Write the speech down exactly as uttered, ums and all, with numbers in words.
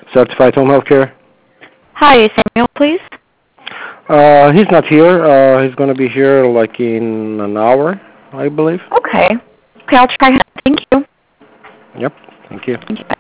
Certified Home Healthcare. Hi, Samuel, please. Uh, he's not here. Uh, he's going to be here like in an hour, I believe. Okay. Okay, I'll try him. Thank you. Yep. Thank you. Thank you. Bye.